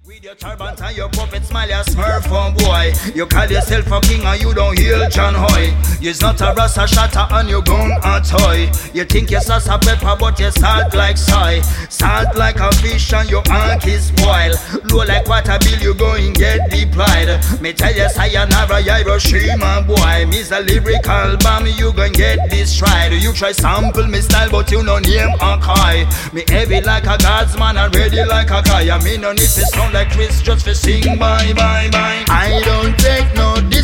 With your turban and your puppet smile, you smurf on boy. You call yourself a king and you don't heal John Hoy. You're not a rasta shatter and you gun a toy. You think you're salsa pepper but you salt like soy. Salt like a fish and your ant is spoil. Low like water bill you going get deployed. Me tell you sayonara Hiroshima boy. Me's a lyrical bomb you gon' get destroyed. You try sample me style but you no name a kai. Me heavy like a guardsman and ready like a guy. I me no need to sound like Chris just for sing bye bye bye. I don't take no